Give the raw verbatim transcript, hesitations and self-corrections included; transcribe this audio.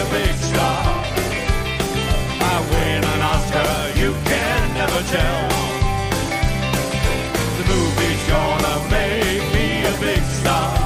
a big star. I win an Oscar, you can never tell. The movie's gonna make me a big star.